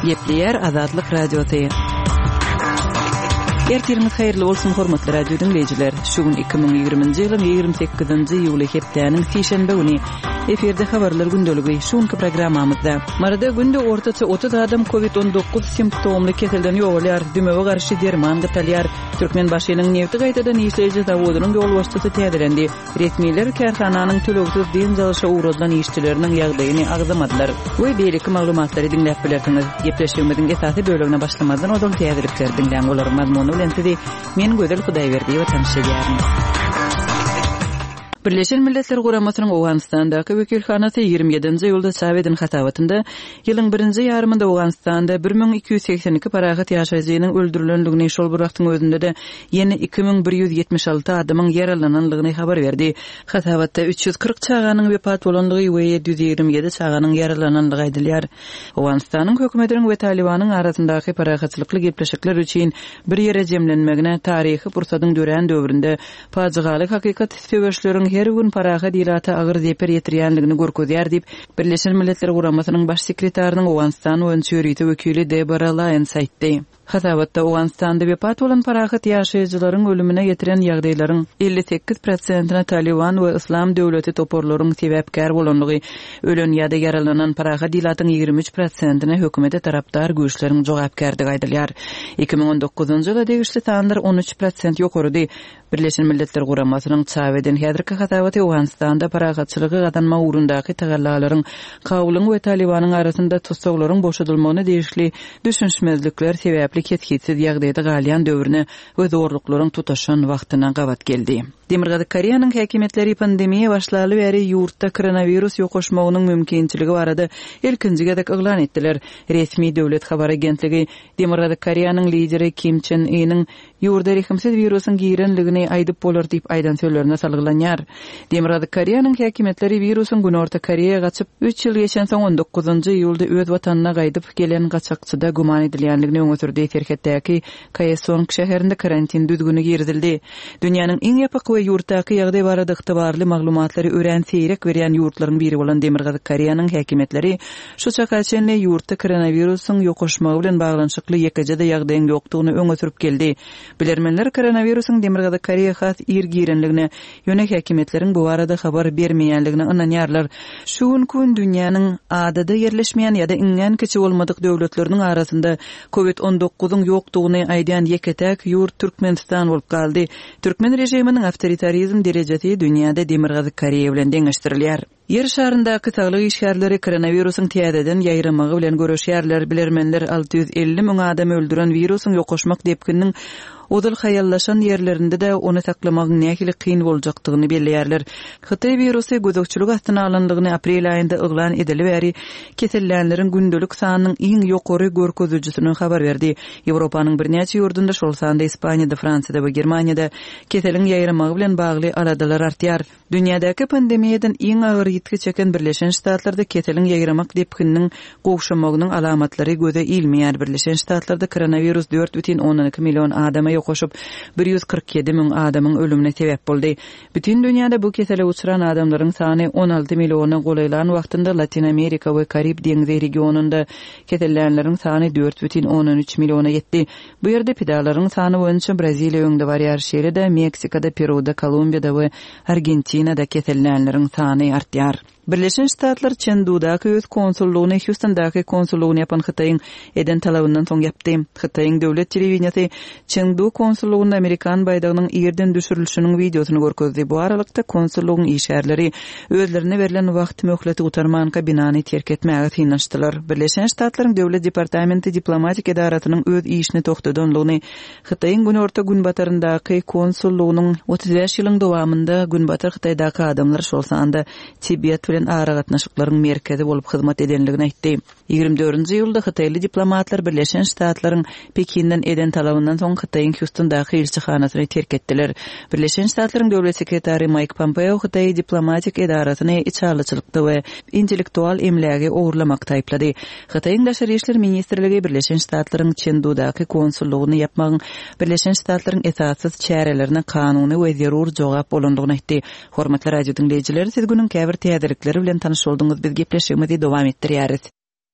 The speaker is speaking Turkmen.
Gepleyer Azadlyk Radiosu. Ertirimiz hayırlı olsun hormatly radio dinleyijiler. Şugun 2020-nji ýylyň 28-nji ýuly hepdeniň seşembe güni eferde habarlar gündöligi şuňky programmamyzda. Marada günde ortaça 30 adam COVID-19 simptomly keselden ýogalýar, dümewe garşy derman gatalýar. Türkmenbaşynyň nefti gaýtadan işleýiji zawodynyň ýol başçysy täzelendi. Resmiler karhananyň tölegsiz diň jalyşa uğradylan işçileriniň ýagdaýyny agzamadylar. Bu beýleki maglumatlary dinläp bilersiňiz. Gepleşýümiziň esasy bölügine başlamadan odol täzelikler dinläň bolar mazmuny bilen sizi men Gözel Hudaýberdi we tanışýaryn. Birleşen Milletler Guramasynyň Awganistandaky wekilhanasy 27-nji ýylda çap eden hatabatynda ýylyň 1-nji ýarymynda Awganistanda 1282 paragat ýaşaýjynyň öldürilenligini şol bir wagtyň özünde de ýene 2176 adamyň yaralananlygyny habar berdi. Hatabatda 340 çaganyň wepat bolanlygy we 727 çaganyň yaralananlygy aýdylýar. Awganistanyň hökümetiniň we Talibanyň arasyndaky paragatçylykly gepleşikler üçin bir ýere jemlenmegine taryhy pursadyň dören döwründe pajygaly hakykat sebäpleriň her gün paraga dilata agyr zeper ýetirýänligini görkezýär diýip Birleşen Milletler Guramasynyň baş sekretarynyň Awganistan öňçörüýeti wekili Deborah Lyons aýtdy. Hatabatda Awganistanda wepat bolan paragat ýaşaýjylaryň ölümine getiren ýagdaýlaryň 58%-na Taliban we Islam döwleti toporlaryň sebäpkär bolanlygy, ölen ýa-da yaralanan paragat dilatyň 23%-na hökümete tarapdar güýçleriň jogapkärligi aýdylýar. 2019-njy ýylda degişli sanlar 13% ýokarydy. Birleşen Milletler Guramasynyň çap eden häzirki hatabaty Awganistanda paragatçylygy gadanma ugrundaky tagallalaryň kawlyň we Talibanyň arasynda tutsaglaryň boşadylmagyna degişli düşünşmezlikler sebäpli ketkitsiz ýagdaýda galýan döwrüne we zorluklaryň tutaşan wagtyna gabat geldi. Demirgazy Koreýanyň häkimetleri pandemiýa başlaly beri ýurtda koronavirus ýokaşmagynyň mümkinçiligi barada ilkinji gedek eglan etdiler. Resmi döwlet habar agentligi Demirgazy Koreýanyň lideri Kim Chen In'in ýurda rehimsiz virusyň girenligini aýdyp bolar diýip aýdan sözlerine salgylanýar. Demirgazy Koreýanyň häkimetleri virusyň Günorta Koreýa gaçyp 3 ýyl geçen soň 19-njy ýylda öz watanyna gaýdyp gelen gaçakçyda guman edilýänligini öňe sürdi. Terhetdäki Kaesong şäherinde karantin düzgüni girdildi. Dünýäniň iň ýapyk we ýurtdaky ýagdaý barada ygtybarly maglumatlary ören seýrek berýän ýurtlaryň biri bolan Demirgazy Koreýanyň häkimetleri şu çaka çenli ýurtda koronawirusyň ýokaşmagy bilen baglanşykly ýekejede ýagdaýyň ýokdugyny öňe sürüp geldi. Bilermenler koronawirusyň Demirgazy Koreýa has irgirenligine ýöne häkimetleriň bu barada habar bermeýänligini anlanýarlar. Şu gün dünýäniň adada ýerleşmeýän ýa-da iňen kiçi bolmadyk döwletleriniň arasynda COVID-19 ýokdugyny aýdýan ýeketäk ýurt Türkmenistan bolup galdy. Türkmen rejiminiň awtoritarizm derejesi dünýäde Demirgazy Koreýa bilen deňeşdirilýär. Yer şaryndaky saglyk işgärleri koronawirusyň täzeden ýaýramagy bilen görüşýärler. Bilermenler 650 000 adam öldüren virusyň ýokaşmak depkiniň odal hayallaşan yerlerinde de onu saklamagyň nähili kyn boljakdygyny belleýärler. Xitay virusy gözükçülük astyna alanlygyny aprel aýynda eglan edilip bäri kesellänleriň gündelik sanynyň iň ýokary görkezüjüsini habar berdi. Ýewropanyň birnäçe ýurdunda şol sanda Ispaniýada, Fransiýada we Germaniýada keseliň ýaýramagy bilen bagly aladalar artýar. Dünýädäki pandemiýadan iň agyr ýetki çeken Birleşen Ştatlarda keseliň ýaýramak depkiniň gowşamagynyň alamatlary göze ilmeýär. Birleşen Ştatlarda koronavirus 4,12 million adama ýokaşyp 147 000 adamyň ölümine sebäp boldy. Bütün dünýäde bu kesele uçuran adamlaryň sany 16 milliona golaylan wagtynda Latin Amerika we Karib deňzi regionunda kesellänleriň sany 4,13 milliona ýetdi. Bu ýerde pedalaryň sany boýunça Braziliýa öňde barýar, şeýle-de Meksikada, Peruda, Kolumbiýada we Argentinada kesellänleriň sany artýar. Birleşen Ştatlar Çendu'daky öz konsullugyny Houston'daky konsullugyny yapan Xitayň eden talabyndan soň yapdy. Xitayň döwlet telewizionasy Çendu konsullugynda Amerikan baydagynyň ýerden düşürilişiniň videosunu görkezdi. Bu aralykda konsullugyň işgärleri özlerine berilen wagt möhleti utarmanka binany terk etmäge synlaşdylar. Birleşen Ştatlaryň döwlet departamenti diplomatik edaratynyň öz işini toktadanlygyny Xitayň Günorta Günbataryndaky konsullugynyň 35 ýylyň dowamında Günbatar Xitaydaky adamlar şol sanda Tibet bilen ara gatnaşyklaryň merkezi bolup hyzmat edenligini aýtdy. 24-nji ýylda Xitayly diplomatlar Birleşen Ştatlaryň Pekinden eden talabyndan soň Xitayň Houston'daky elçihanasyny terk etdiler. Birleşen Ştatlaryň döwlet sekretary Mike Pompeo Xitay diplomatik edarasyny içarlyçylykda we intellektual emläge ogurlamakda aýplady. Xitayň daşary işler ministrligi Birleşen Ştatlaryň Çendu'daky konsullugyny yapmagyň Birleşen Ştatlaryň esassız çärelerine kanuny we zerur jogap bolandygyny aýtdy. Hormatly radio dinleyijiler, siz günüň käbir täzelikleri bilen tanyş boldunuz. Biz gepleşýärmizi dowam etdirýäris.